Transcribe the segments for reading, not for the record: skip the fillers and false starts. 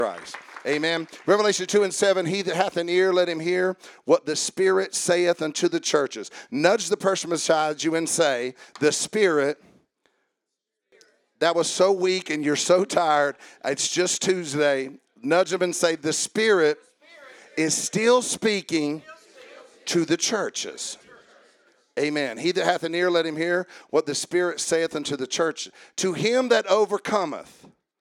Christ. Amen. Revelation 2:7, he that hath an ear, let him hear what the Spirit saith unto the churches. Nudge the person beside you and say, the Spirit, that was so weak and you're so tired, it's just Tuesday. Nudge them and say, the Spirit is still speaking to the churches. Amen. He that hath an ear, let him hear what the Spirit saith unto the church. To him that overcometh,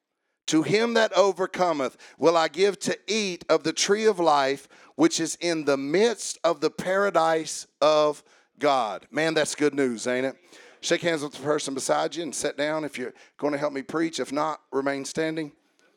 will I give to eat of the tree of life, which is in the midst of the paradise of God. Man, that's good news, ain't it? Shake hands with the person beside you and sit down if you're going to help me preach. If not, remain standing.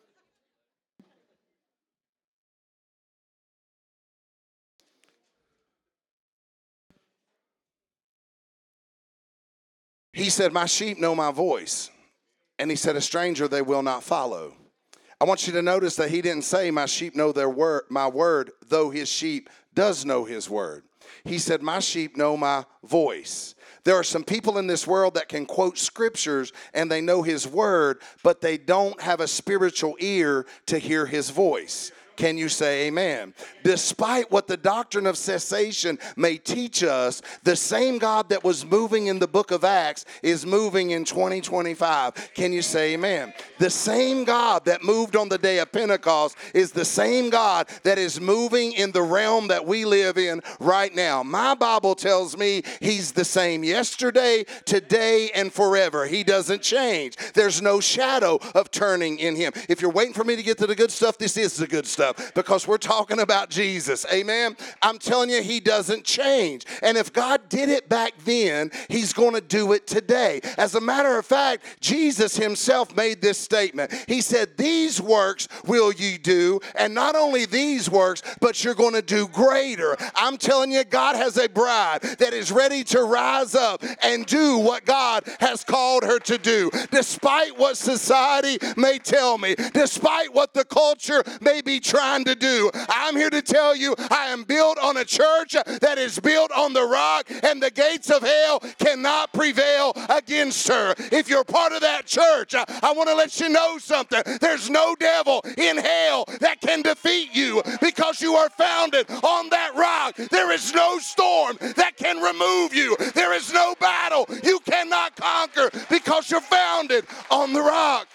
He said, my sheep know my voice. And he said, a stranger they will not follow. I want you to notice that he didn't say, my sheep know my word, though his sheep does know his word. He said, my sheep know my voice. There are some people in this world that can quote scriptures and they know his word, but they don't have a spiritual ear to hear his voice. Can you say amen? Despite what the doctrine of cessation may teach us, the same God that was moving in the book of Acts is moving in 2025. Can you say amen? The same God that moved on the day of Pentecost is the same God that is moving in the realm that we live in right now. My Bible tells me he's the same yesterday, today, and forever. He doesn't change. There's no shadow of turning in him. If you're waiting for me to get to the good stuff, this is the good stuff. Because we're talking about Jesus. Amen. I'm telling you, he doesn't change. And if God did it back then, he's going to do it today. As a matter of fact, Jesus himself made this statement. He said, these works will you do. And not only these works, but you're going to do greater. I'm telling you, God has a bride that is ready to rise up and do what God has called her to do. Despite what society may tell me, despite what the culture may be trying to do, I'm here to tell you I am built on a church that is built on the rock, and the gates of hell cannot prevail against her. If you're part of that church, I want to let you know something. There's no devil in hell that can defeat you because you are founded on that rock. There is no storm that can remove you. There is no battle you cannot conquer because you're founded on the rock.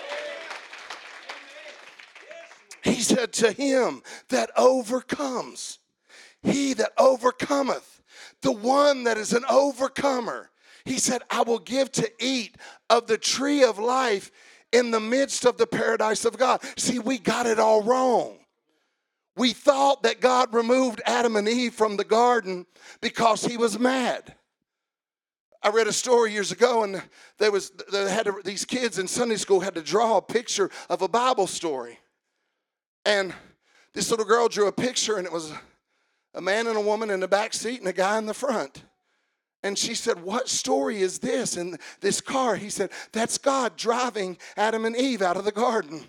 He said, to him that overcomes, he that overcometh, the one that is an overcomer, he said, I will give to eat of the tree of life in the midst of the paradise of God. See, we got it all wrong. We thought that God removed Adam and Eve from the garden because he was mad. I read a story years ago, and these kids in Sunday school had to draw a picture of a Bible story. And this little girl drew a picture, and it was a man and a woman in the back seat and a guy in the front. And she said, what story is this in this car? He said, that's God driving Adam and Eve out of the garden.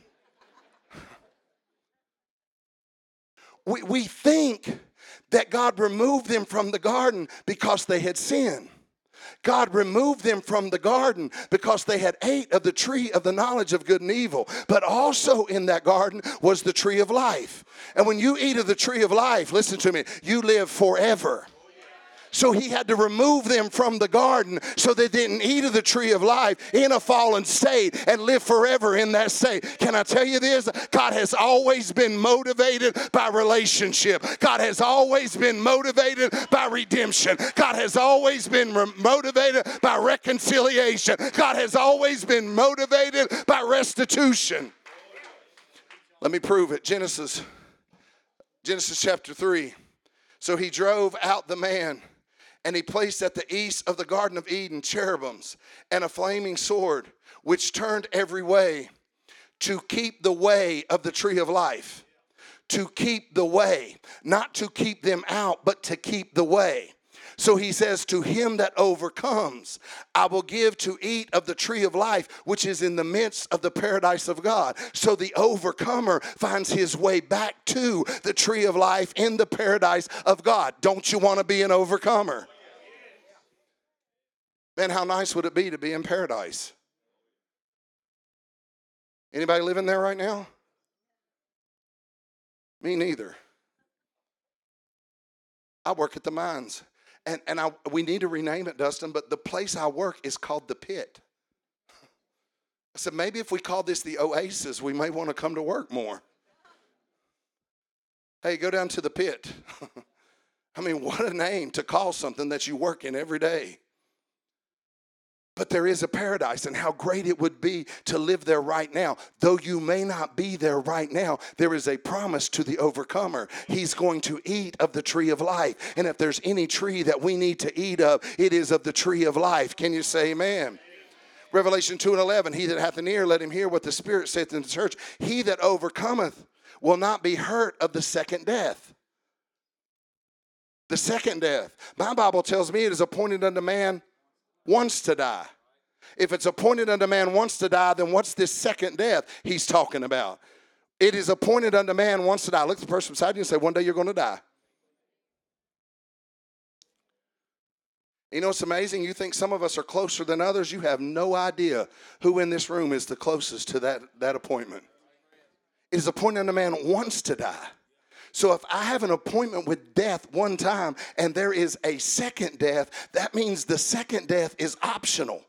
We think that God removed them from the garden because they had sinned. God removed them from the garden because they had ate of the tree of the knowledge of good and evil. But also in that garden was the tree of life. And when you eat of the tree of life, listen to me, you live forever. So he had to remove them from the garden so they didn't eat of the tree of life in a fallen state and live forever in that state. Can I tell you this? God has always been motivated by relationship. God has always been motivated by redemption. God has always been motivated by reconciliation. God has always been motivated by restitution. Let me prove it. Genesis chapter 3. So he drove out the man, and he placed at the east of the Garden of Eden cherubims and a flaming sword, which turned every way to keep the way of the tree of life. To keep the way. Not to keep them out, but to keep the way. So he says, to him that overcomes, I will give to eat of the tree of life, which is in the midst of the paradise of God. So the overcomer finds his way back to the tree of life in the paradise of God. Don't you want to be an overcomer? Man, how nice would it be to be in paradise? Anybody living there right now? Me neither. I work at the mines. And we need to rename it, Dustin, but the place I work is called the Pit. I said, maybe if we call this the Oasis, we may want to come to work more. Hey, go down to the Pit. I mean, what a name to call something that you work in every day. But there is a paradise, and how great it would be to live there right now. Though you may not be there right now, there is a promise to the overcomer. He's going to eat of the tree of life. And if there's any tree that we need to eat of, it is of the tree of life. Can you say amen? Revelation 2:11, he that hath an ear, let him hear what the Spirit saith in the church. He that overcometh will not be hurt of the second death. The second death. My Bible tells me it is appointed unto man once to die. If it's appointed unto man once to die, then what's this second death he's talking about? It is appointed unto man once to die. Look at the person beside you and say, one day you're going to die. You know what's amazing? You think some of us are closer than others. You have no idea who in this room is the closest to that appointment. It is appointed unto man once to die. So if I have an appointment with death one time and there is a second death, that means the second death is optional.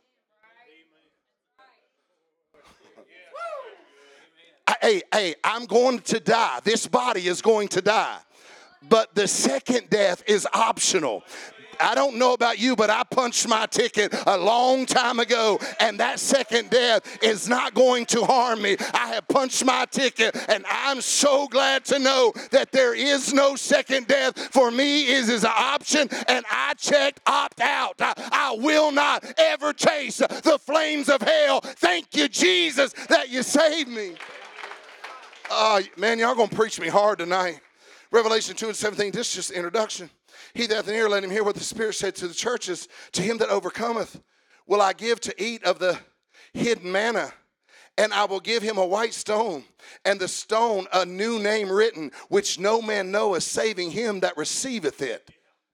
Hey, I'm going to die. This body is going to die. But the second death is optional. I don't know about you, but I punched my ticket a long time ago, and that second death is not going to harm me. I have punched my ticket, and I'm so glad to know that there is no second death. For me, it is an option, and I checked opt out. I will not ever taste the flames of hell. Thank you, Jesus, that you saved me. Man, y'all going to preach me hard tonight. Revelation 2:17, this is just the introduction. He that hath an ear, let him hear what the Spirit said to the churches. To him that overcometh will I give to eat of the hidden manna, and I will give him a white stone, and the stone a new name written, which no man knoweth, saving him that receiveth it.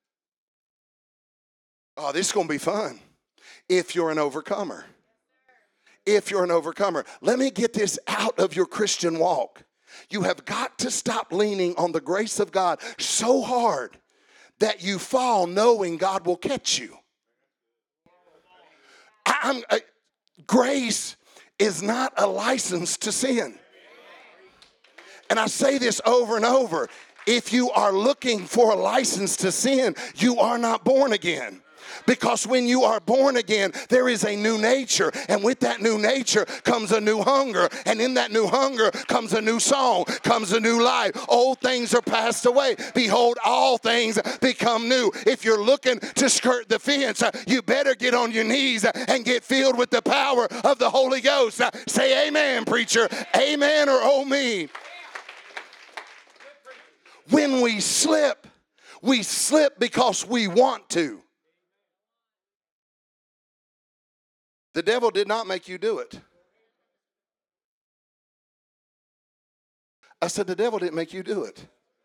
Oh, this is going to be fun if you're an overcomer. If you're an overcomer. Let me get this out of your Christian walk. You have got to stop leaning on the grace of God so hard that you fall knowing God will catch you. Grace is not a license to sin. And I say this over and over. If you are looking for a license to sin, you are not born again. Because when you are born again, there is a new nature. And with that new nature comes a new hunger. And in that new hunger comes a new song, comes a new life. Old things are passed away. Behold, all things become new. If you're looking to skirt the fence, you better get on your knees and get filled with the power of the Holy Ghost. Say amen, preacher. Amen or oh me. When we slip because we want to. The devil did not make you do it. I said the devil didn't make you do it.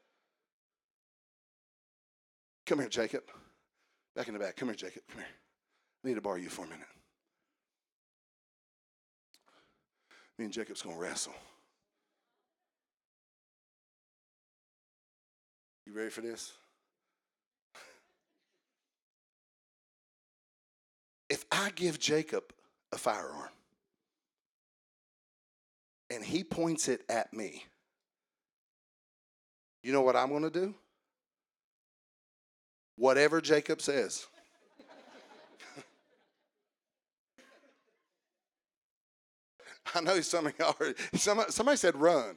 Come here, Jacob. Back in the back. Come here, Jacob. Come here. I need to borrow you for a minute. Me and Jacob's going to wrestle. You ready for this? If I give Jacob a firearm and he points it at me, you know what I'm going to do? Whatever Jacob says. I know some of y'all heard, somebody said run.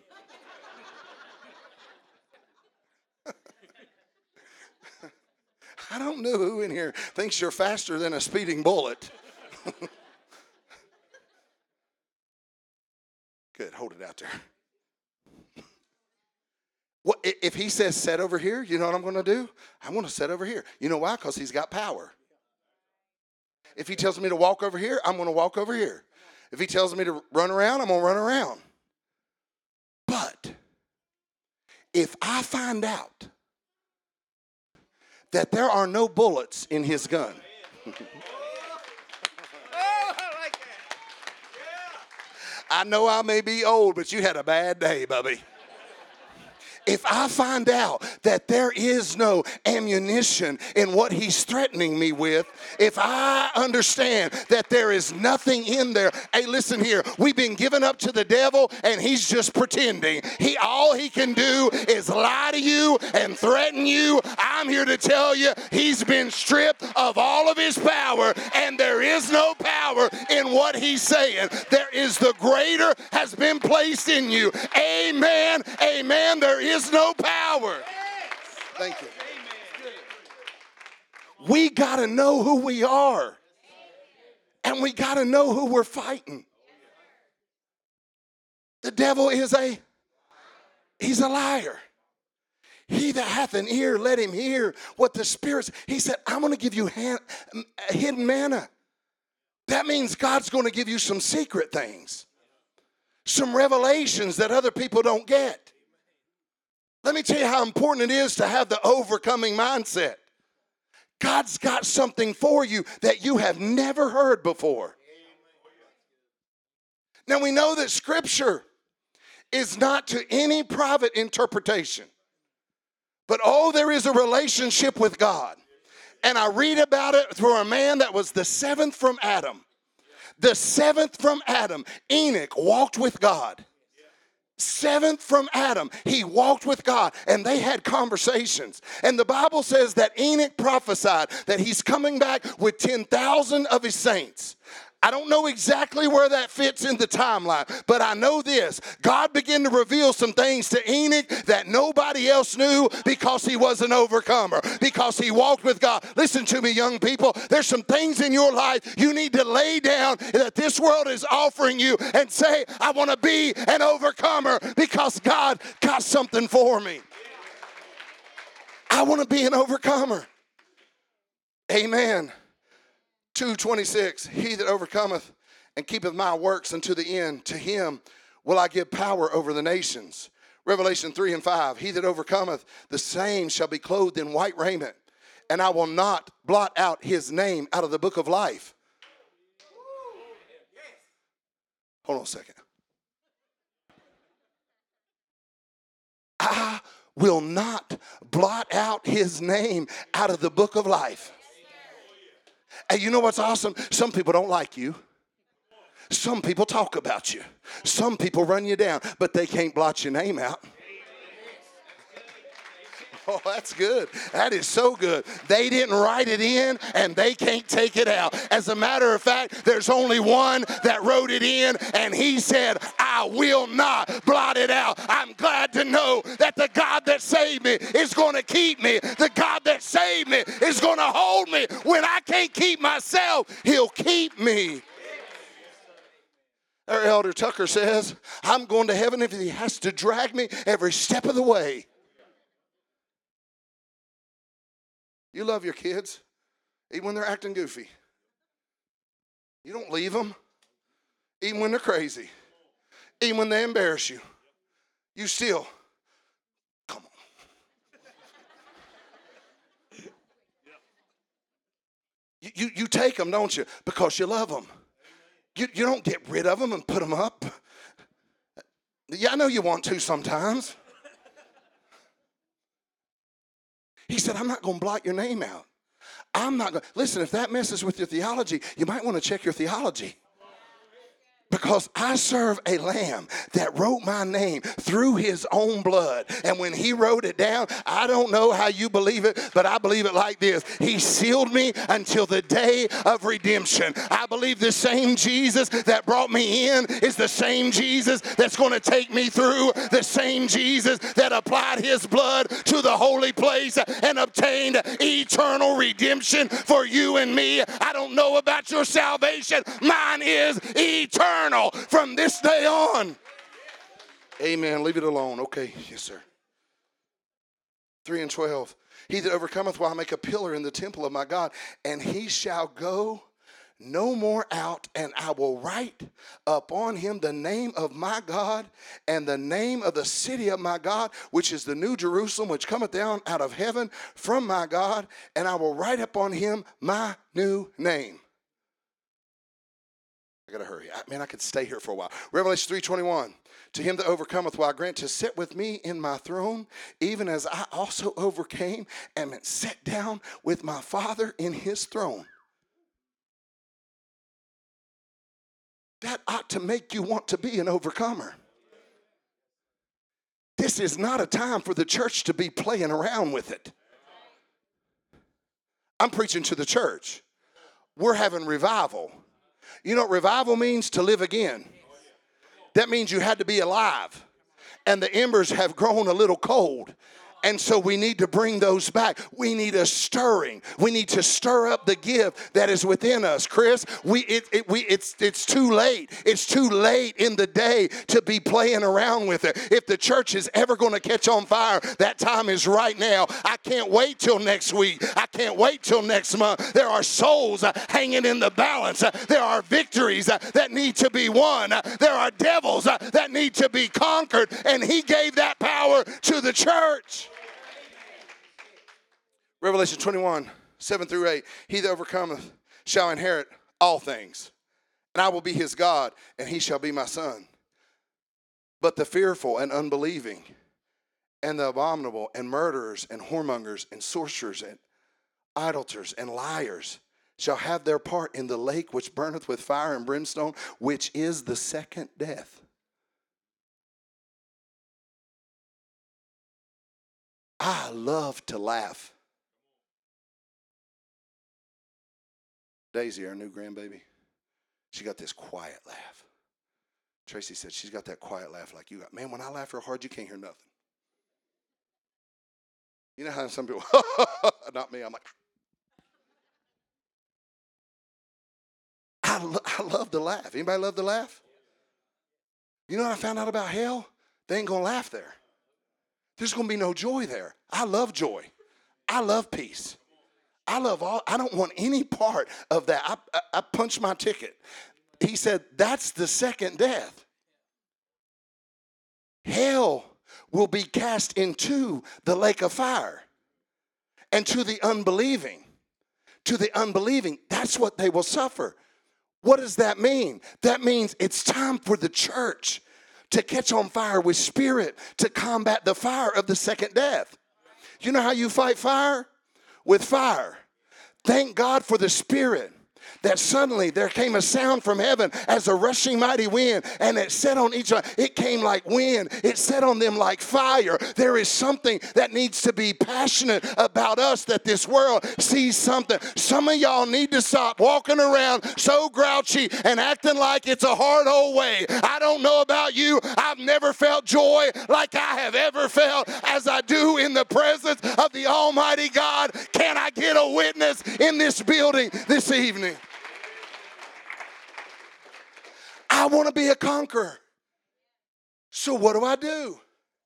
I don't know who in here thinks you're faster than a speeding bullet. Good, hold it out there. What if he says set over here? You know what I'm going to do? I'm going to set over here. You know why? Because he's got power. If he tells me to walk over here, I'm going to walk over here. If he tells me to run around, I'm going to run around. But if I find out that there are no bullets in his gun. I know I may be old, but you had a bad day, Bubby. If I find out that there is no ammunition in what he's threatening me with, if I understand that there is nothing in there, hey, listen here, we've been given up to the devil and he's just pretending. All he can do is lie to you and threaten you. I'm here to tell you he's been stripped of all of his power, and there is no power in what he's saying. There is the greater has been placed in you. Amen. Amen. There is no power. Thank you. We got to know who we are. And we got to know who we're fighting. The devil he's a liar. He that hath an ear, let him hear what the Spirit. He said, I'm going to give you hidden manna. That means God's going to give you some secret things. Some revelations that other people don't get. Let me tell you how important it is to have the overcoming mindset. God's got something for you that you have never heard before. Now we know that Scripture is not to any private interpretation. But there is a relationship with God. And I read about it through a man that was the seventh from Adam. The seventh from Adam, Enoch, walked with God. Seventh from Adam, he walked with God, and they had conversations. And the Bible says that Enoch prophesied that he's coming back with 10,000 of his saints. I don't know exactly where that fits in the timeline, but I know this. God began to reveal some things to Enoch that nobody else knew because he was an overcomer, because he walked with God. Listen to me, young people. There's some things in your life you need to lay down that this world is offering you and say, I want to be an overcomer because God got something for me. I want to be an overcomer. Amen. 2:26, he that overcometh and keepeth my works unto the end, to him will I give power over the nations. Revelation 3:5, he that overcometh, the same shall be clothed in white raiment, and I will not blot out his name out of the book of life. Hold on a second. I will not blot out his name out of the book of life. Hey, you know what's awesome? Some people don't like you. Some people talk about you. Some people run you down, but they can't blot your name out. Oh, that's good. That is so good. They didn't write it in, and they can't take it out. As a matter of fact, there's only one that wrote it in, and he said, I will not blot it out. I'm glad to know that the God that saved me is going to keep me. The God that saved me is going to hold me. When I can't keep myself, he'll keep me. Our Elder Tucker says, I'm going to heaven if he has to drag me every step of the way. You love your kids, even when they're acting goofy. You don't leave them, even when they're crazy, even when they embarrass you. You still, come on. You take them, don't you? Because you love them. You don't get rid of them and put them up. Yeah, I know you want to sometimes. He said, I'm not going to blot your name out. I'm not going to. Listen, if that messes with your theology, you might want to check your theology. Because I serve a lamb that wrote my name through his own blood. And when he wrote it down, I don't know how you believe it, but I believe it like this. He sealed me until the day of redemption. I believe the same Jesus that brought me in is the same Jesus that's going to take me through. The same Jesus that applied his blood to the holy place and obtained eternal redemption for you and me. I don't know about your salvation. Mine is eternal. From this day on. Amen. Leave it alone. Okay. Yes, sir. 3:12. He that overcometh will I make a pillar in the temple of my God, and he shall go no more out, and I will write upon him the name of my God and the name of the city of my God, which is the new Jerusalem, which cometh down out of heaven from my God, and I will write upon him my new name. I got to hurry. I could stay here for a while. Revelation 3:21. To him that overcometh will I grant to sit with me in my throne, even as I also overcame and sat down with my Father in his throne. That ought to make you want to be an overcomer. This is not a time for the church to be playing around with it. I'm preaching to the church. We're having revival. You know what revival means? To live again. That means you had to be alive. And the embers have grown a little cold. And so we need to bring those back. We need a stirring. We need to stir up the gift that is within us. Chris, it's too late. It's too late in the day to be playing around with it. If the church is ever going to catch on fire, that time is right now. I can't wait till next week. I can't wait till next month. There are souls hanging in the balance. There are victories that need to be won. There are devils that need to be conquered. And he gave that power to the church. Revelation 21, 7 through 8. He that overcometh shall inherit all things, and I will be his God, and he shall be my son. But the fearful and unbelieving, and the abominable, and murderers, and whoremongers, and sorcerers, and idolaters, and liars shall have their part in the lake which burneth with fire and brimstone, which is the second death. I love to laugh. Daisy, our new grandbaby, she got this quiet laugh. Tracy said she's got that quiet laugh like you got. Man, when I laugh real hard, you can't hear nothing. You know how some people, not me, I'm like, I love to laugh. Anybody love to laugh? You know what I found out about hell? They ain't going to laugh there. There's going to be no joy there. I love joy. I love peace. I don't want any part of that. I punched my ticket. He said, that's the second death. Hell will be cast into the lake of fire. And to the unbelieving, that's what they will suffer. What does that mean? That means it's time for the church to catch on fire with spirit to combat the fire of the second death. You know how you fight fire? With fire. Thank God for the Spirit. That suddenly there came a sound from heaven as a rushing mighty wind, and it set on each one. It came like wind. It set on them like fire. There is something that needs to be passionate about us, that this world sees something. Some of y'all need to stop walking around so grouchy and acting like it's a hard old way. I don't know about you. I've never felt joy like I have ever felt as I do in the presence of the Almighty God. Can I get a witness in this building this evening? I want to be a conqueror. So what do I do?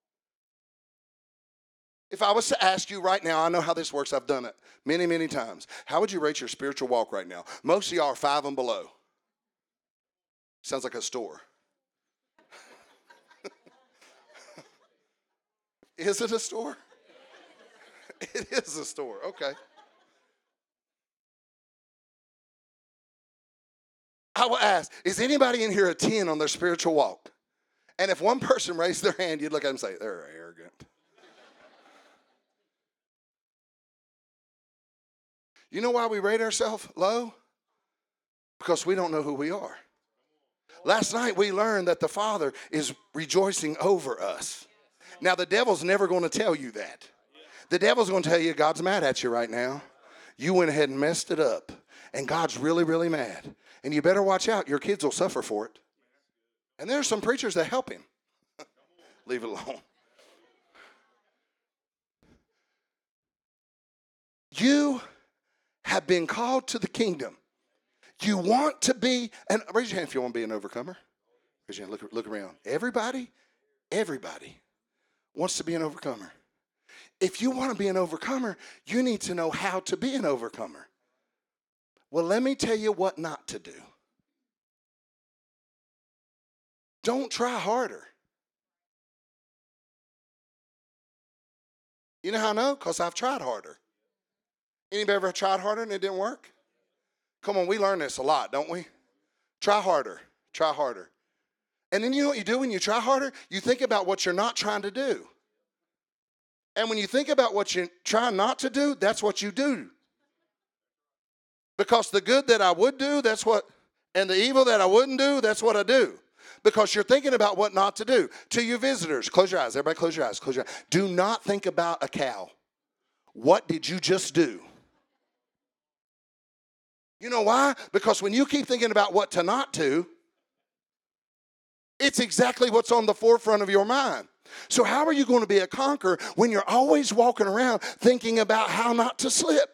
If I was to ask you right now, I know how this works. I've done it many, many times. How would you rate your spiritual walk right now? Most of y'all are 5 and below. Sounds like a store. Is it a store? It is a store. Okay. I will ask, is anybody in here a 10 on their spiritual walk? And if one person raised their hand, you'd look at them and say, they're arrogant. You know why we rate ourselves low? Because we don't know who we are. Last night we learned that the Father is rejoicing over us. Now the devil's never going to tell you that. The devil's going to tell you God's mad at you right now. You went ahead and messed it up. And God's really, really mad. And you better watch out. Your kids will suffer for it. And there are some preachers that help him. Leave it alone. You have been called to the kingdom. You want to be, and raise your hand if you want to be an overcomer. Raise your hand, look around. Everybody wants to be an overcomer. If you want to be an overcomer, you need to know how to be an overcomer. Well, let me tell you what not to do. Don't try harder. You know how I know? Because I've tried harder. Anybody ever tried harder and it didn't work? Come on, we learn this a lot, don't we? Try harder. Try harder. And then you know what you do when you try harder? You think about what you're not trying to do. And when you think about what you're trying not to do, that's what you do. Because the good that I would do, and the evil that I wouldn't do, that's what I do. Because you're thinking about what not to do. To you visitors, close your eyes. Everybody close your eyes. Close your eyes. Do not think about a cow. What did you just do? You know why? Because when you keep thinking about what to not do, it's exactly what's on the forefront of your mind. So how are you going to be a conqueror when you're always walking around thinking about how not to slip?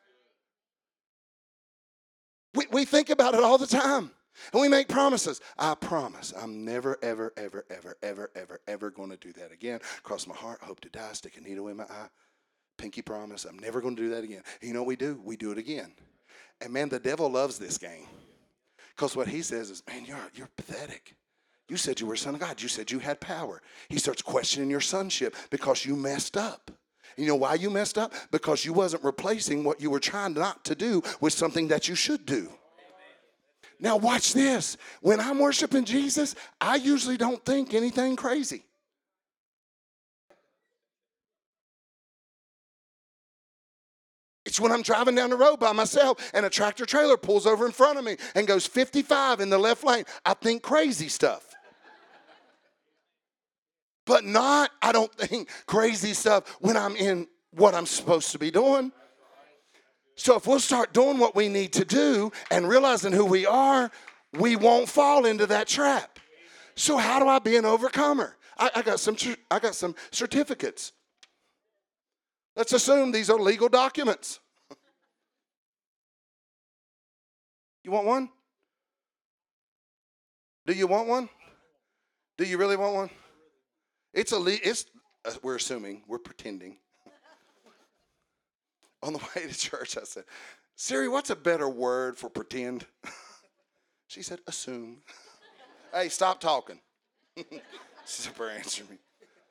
We think about it all the time. And we make promises. I promise I'm never, ever, ever, ever, ever, ever, ever going to do that again. Cross my heart, hope to die, stick a needle in my eye. Pinky promise, I'm never going to do that again. And you know what we do? We do it again. And man, the devil loves this game. Because what he says is, man, you're pathetic. You said you were a son of God. You said you had power. He starts questioning your sonship because you messed up. You know why you messed up? Because you wasn't replacing what you were trying not to do with something that you should do. Now watch this. When I'm worshiping Jesus, I usually don't think anything crazy. It's when I'm driving down the road by myself and a tractor trailer pulls over in front of me and goes 55 in the left lane. I think crazy stuff. But I don't think crazy stuff when I'm in what I'm supposed to be doing. So if we'll start doing what we need to do and realizing who we are, we won't fall into that trap. So how do I be an overcomer? I got some certificates. Let's assume these are legal documents. You want one? Do you want one? Do you really want one? We're assuming, we're pretending. On the way to church, I said, Siri, what's a better word for pretend? She said, assume. Hey, stop talking. She's up there answering me.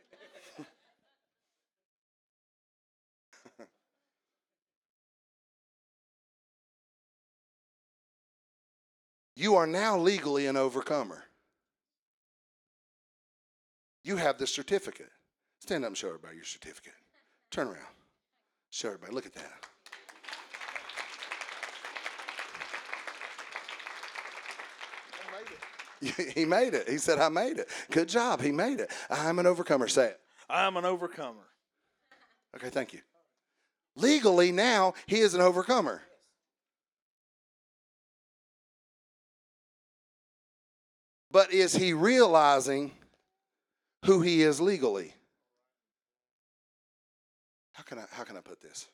You are now legally an overcomer. You have the certificate. Stand up and show everybody your certificate. Turn around. Show everybody. Look at that. He made it. He said, I made it. Good job. He made it. I'm an overcomer. Say it. I'm an overcomer. Okay, thank you. Legally now, he is an overcomer. But is he realizing who he is legally? How can I put this?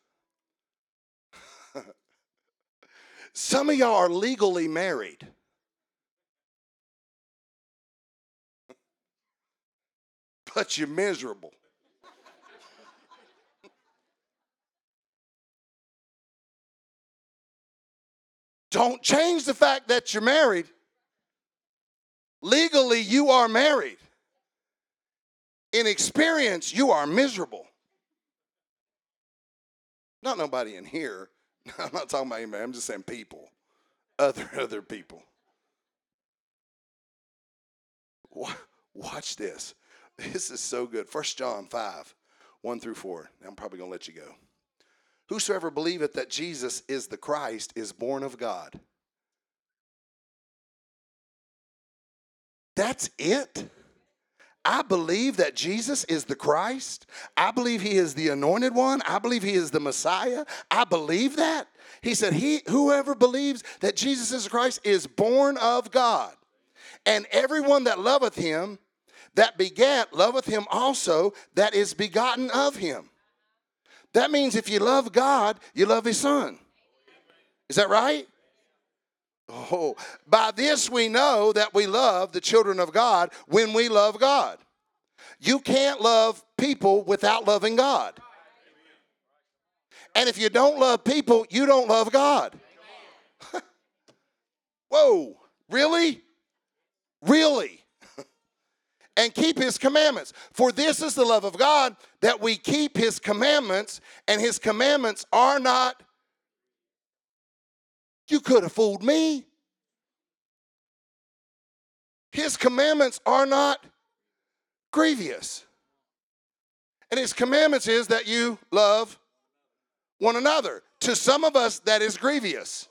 Some of y'all are legally married. But you're miserable. Don't change the fact that you're married. Legally, you are married. In experience, you are miserable. Not nobody in here. I'm not talking about anybody. I'm just saying people. Other people. Watch this. This is so good. 1 John 5, 1 through 4. I'm probably going to let you go. Whosoever believeth that Jesus is the Christ is born of God. That's it. I believe that Jesus is the Christ. I believe he is the anointed one. I believe he is the Messiah. I believe that. He said, whoever believes that Jesus is the Christ is born of God. And everyone that loveth him, that begat, loveth him also that is begotten of him. That means if you love God, you love his son. Is that right? Oh, by this we know that we love the children of God when we love God. You can't love people without loving God. And if you don't love people, you don't love God. Whoa, really? Really? And keep his commandments. For this is the love of God, that we keep his commandments, and his commandments are not. You could have fooled me. His commandments are not grievous. And his commandments is that you love one another. To some of us, that is grievous.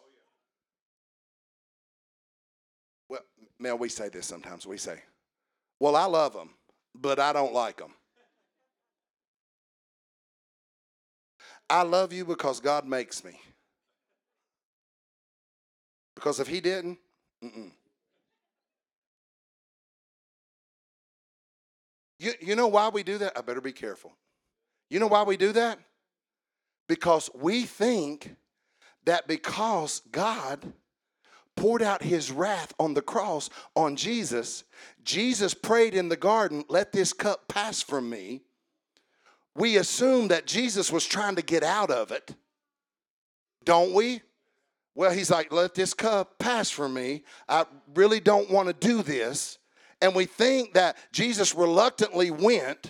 Well, Mel, we say this sometimes. We say, well, I love them, but I don't like them. I love you because God makes me. Because if he didn't, You know why we do that? I better be careful. You know why we do that? Because we think that because God poured out his wrath on the cross on Jesus, Jesus prayed in the garden, let this cup pass from me. We assume that Jesus was trying to get out of it, don't we? Well, he's like, let this cup pass from me. I really don't want to do this. And we think that Jesus reluctantly went.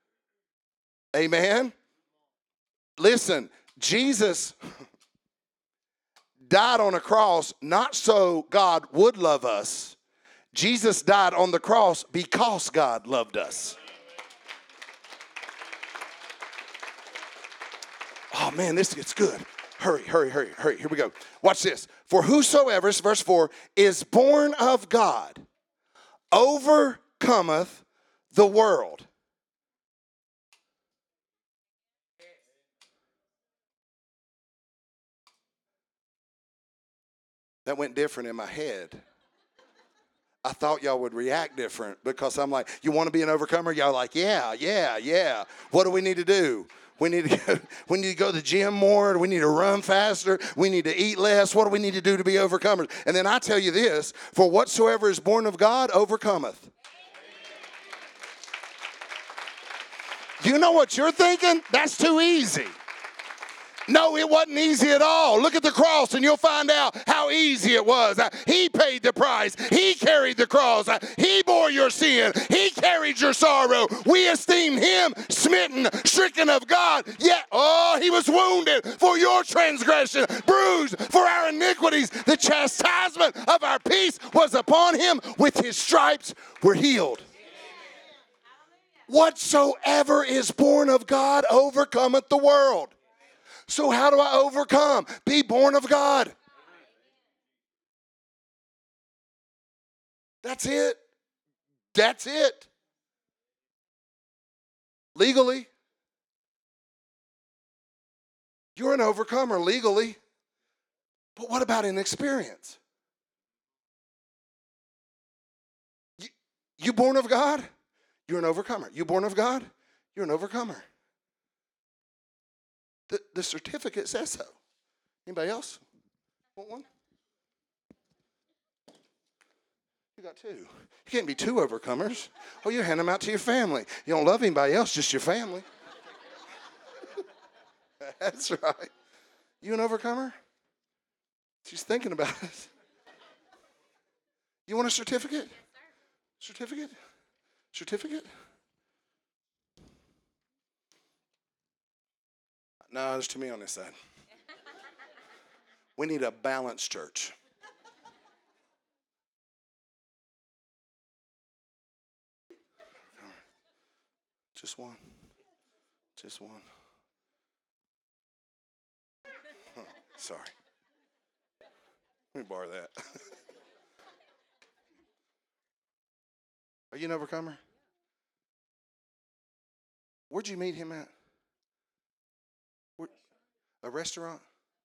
Amen? Listen, Jesus died on a cross not so God would love us. Jesus died on the cross because God loved us. Oh man, this gets good. Hurry. Here we go. Watch this. For whosoever, verse 4, is born of God overcometh the world. That went different in my head. I thought y'all would react different because I'm like, you want to be an overcomer? Y'all like, yeah. What do we need to do? We need to go to the gym more. We need to run faster. We need to eat less. What do we need to do to be overcomers? And then I tell you this, for whatsoever is born of God overcometh. You know what you're thinking? That's too easy. No, it wasn't easy at all. Look at the cross and you'll find out how easy it was. He paid the price. He carried the cross. He bore your sin. He carried your sorrow. We esteem him smitten, stricken of God. Yet, he was wounded for your transgression, bruised for our iniquities. The chastisement of our peace was upon him. With his stripes we're healed. Whatsoever is born of God overcometh the world. So how do I overcome? Be born of God. That's it. That's it. Legally, you're an overcomer legally. But what about in experience? You born of God? You're an overcomer. You born of God? You're an overcomer. The certificate says so. Anybody else want one? You got two. You can't be two overcomers. Oh, you hand them out to your family. You don't love anybody else, just your family. That's right. You an overcomer? She's thinking about it. You want a certificate? Certificate? Certificate? No, there's too many on this side. We need a balanced church. Just one. Just one. Huh, sorry. Let me borrow that. Are you an overcomer? Where'd you meet him at? A restaurant?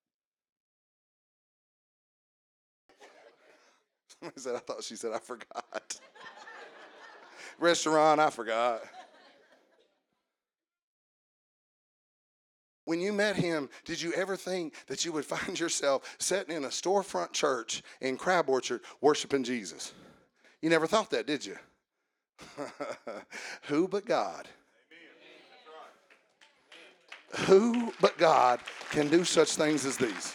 Somebody said, I thought she said, I forgot. Restaurant, I forgot. When you met him, did you ever think that you would find yourself sitting in a storefront church in Crab Orchard worshiping Jesus? You never thought that, did you? Who but God? Who but God can do such things as these?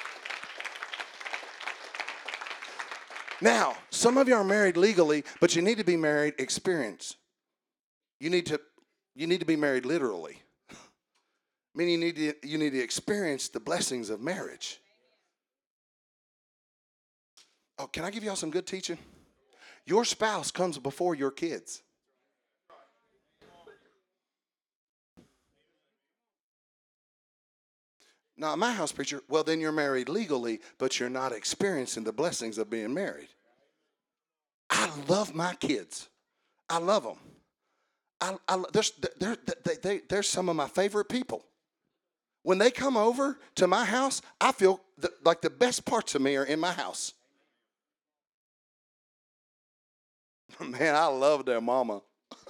Now, some of you are married legally, but you need to be married experience. You need to be married literally. Meaning you need to experience the blessings of marriage. Oh, can I give y'all some good teaching? Your spouse comes before your kids. Not my house preacher. Well, then you're married legally, but you're not experiencing the blessings of being married. I love my kids. I love them. They're some of my favorite people. When they come over to my house, I feel like the best parts of me are in my house. Man, I love their mama.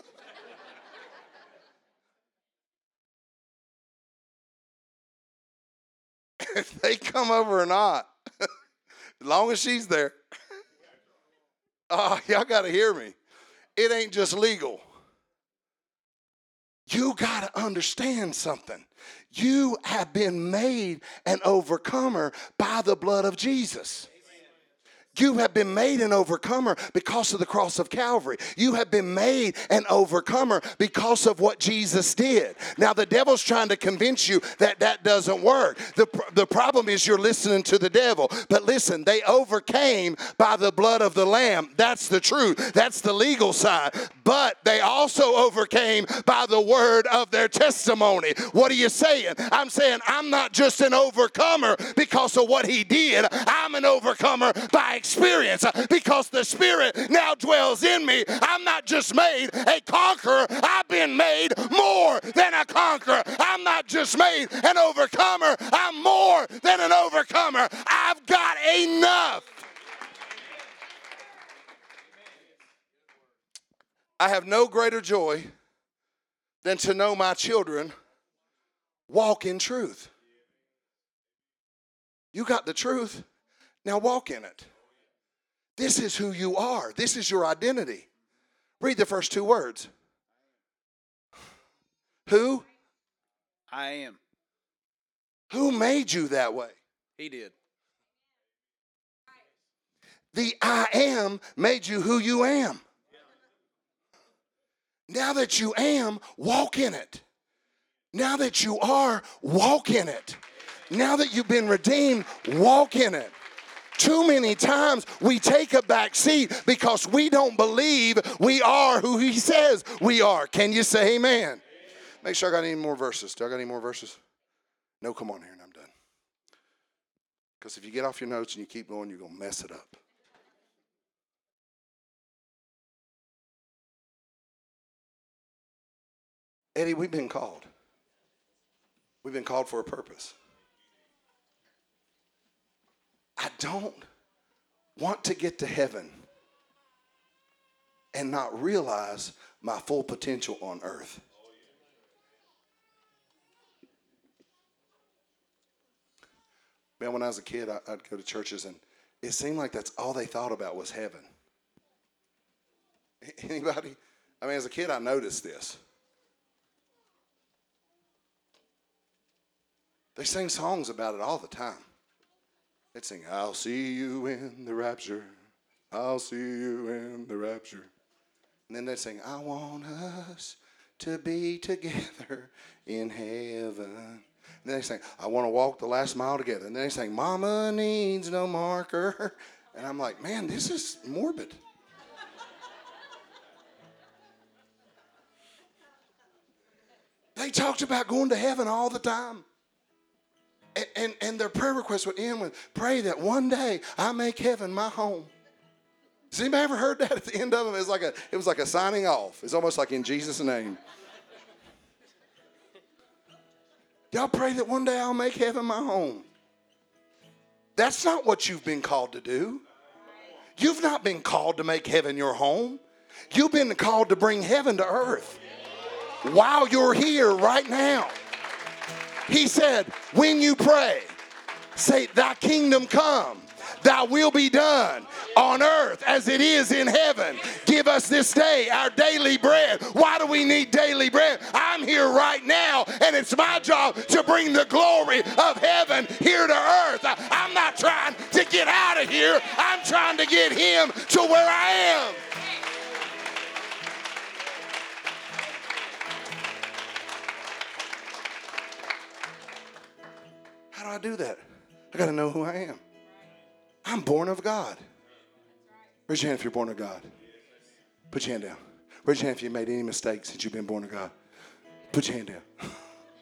If they come over or not, as long as she's there. Oh, y'all got to hear me. It ain't just legal. You got to understand something. You have been made an overcomer by the blood of Jesus. You have been made an overcomer because of the cross of Calvary. You have been made an overcomer because of what Jesus did. Now, the devil's trying to convince you that that doesn't work. The problem is you're listening to the devil. But listen, they overcame by the blood of the Lamb. That's the truth. That's the legal side. But they also overcame by the word of their testimony. What are you saying? I'm saying I'm not just an overcomer because of what he did. I'm an overcomer by experience because the Spirit now dwells in me. I'm not just made a conqueror. I've been made more than a conqueror. I'm not just made an overcomer. I'm more than an overcomer. I've got enough. I have no greater joy than to know my children walk in truth. You got the truth. Now walk in it. This is who you are. This is your identity. Read the first two words. Who? I am. Who made you that way? He did. The I am made you who you am. Now that you am, walk in it. Now that you are, walk in it. Now that you've been redeemed, walk in it. Too many times we take a back seat because we don't believe we are who he says we are. Can you say amen? Make sure I got any more verses. Do I got any more verses? No, come on here and I'm done. Because if you get off your notes and you keep going, you're going to mess it up. Eddie, we've been called. We've been called for a purpose. I don't want to get to heaven and not realize my full potential on earth. Man, when I was a kid, I'd go to churches and it seemed like that's all they thought about was heaven. Anybody? I mean, as a kid, I noticed this. They sing songs about it all the time. They'd sing, I'll see you in the rapture. I'll see you in the rapture. And then they'd sing, I want us to be together in heaven. And then they sing, I want to walk the last mile together. And then they sing, Mama needs no marker. And I'm like, man, this is morbid. They talked about going to heaven all the time. And their prayer request would end with, pray that one day I make heaven my home. Has anybody ever heard that at the end of them? It was like a signing off. It's almost like in Jesus' name. Y'all pray that one day I'll make heaven my home. That's not what you've been called to do. You've not been called to make heaven your home. You've been called to bring heaven to earth while you're here right now. He said, when you pray, say, thy kingdom come, thy will be done on earth as it is in heaven. Give us this day our daily bread. Why do we need daily bread? I'm here right now, and it's my job to bring the glory of heaven here to earth. I'm not trying to get out of here. I'm trying to get him to where I am. How do I do that? I got to know who I am. I'm born of God. Raise your hand if you're born of God. Put your hand down. Raise your hand if you made any mistakes since you've been born of God. Put your hand down.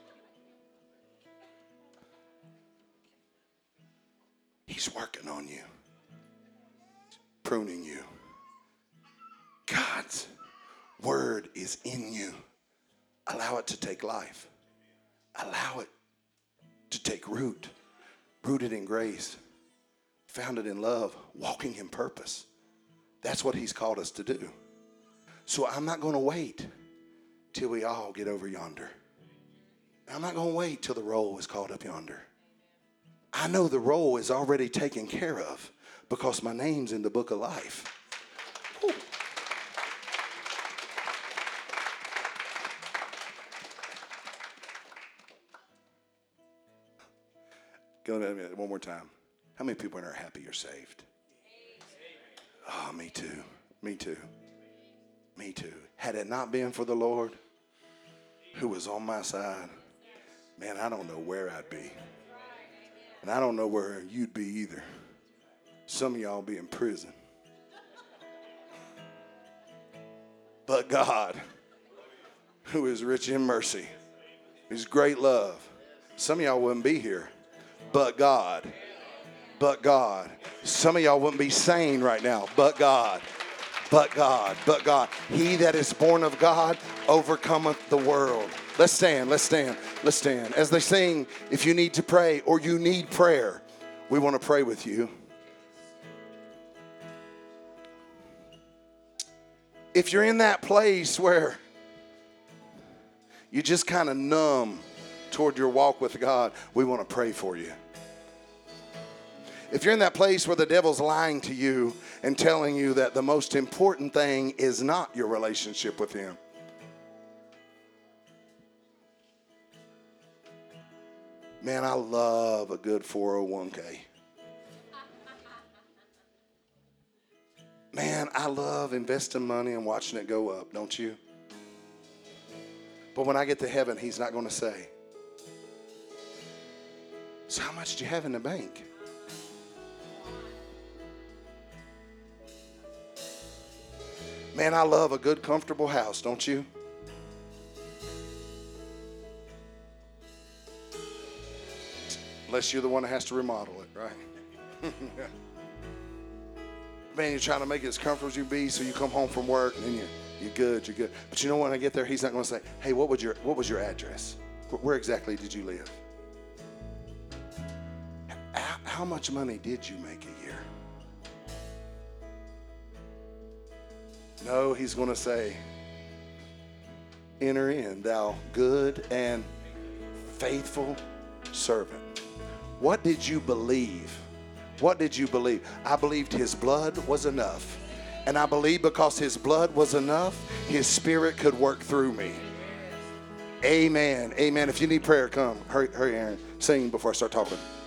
He's working on you. Pruning you. God's word is in you. Allow it to take life. Allow it to take root. Rooted in grace. Founded in love. Walking in purpose. That's what he's called us to do. So I'm not going to wait till we all get over yonder. I'm not going to wait till the roll is called up yonder. I know the roll is already taken care of because my name's in the book of life. Whew. Go one more time. How many people are happy you're saved? Oh, me too. Me too. Me too. Had it not been for the Lord who was on my side, man, I don't know where I'd be. And I don't know where you'd be either. Some of y'all be in prison. But God, who is rich in mercy, His great love. Some of y'all wouldn't be here. But God. But God. Some of y'all wouldn't be sane right now. But God. But God. But God. He that is born of God overcometh the world. Let's stand. Let's stand. Let's stand. As they sing, if you need to pray or you need prayer, we want to pray with you. If you're in that place where you just kind of numb toward your walk with God, we want to pray for you. If you're in that place where the devil's lying to you and telling you that the most important thing is not your relationship with him. Man, I love a good 401k. Man, I love investing money and watching it go up, don't you? But when I get to heaven, he's not going to say, so how much do you have in the bank? Man, I love a good, comfortable house, don't you? Unless you're the one that has to remodel it, right? Man, you're trying to make it as comfortable as you be, so you come home from work and then you're good. But you know when I get there, he's not going to say, hey, what was your address? Where exactly did you live? How much money did you make a year? No, he's going to say, enter in, thou good and faithful servant. What did you believe? What did you believe? I believed his blood was enough. And I believe because his blood was enough, his spirit could work through me. Amen. Amen. If you need prayer, come. Hurry, Aaron. Sing before I start talking.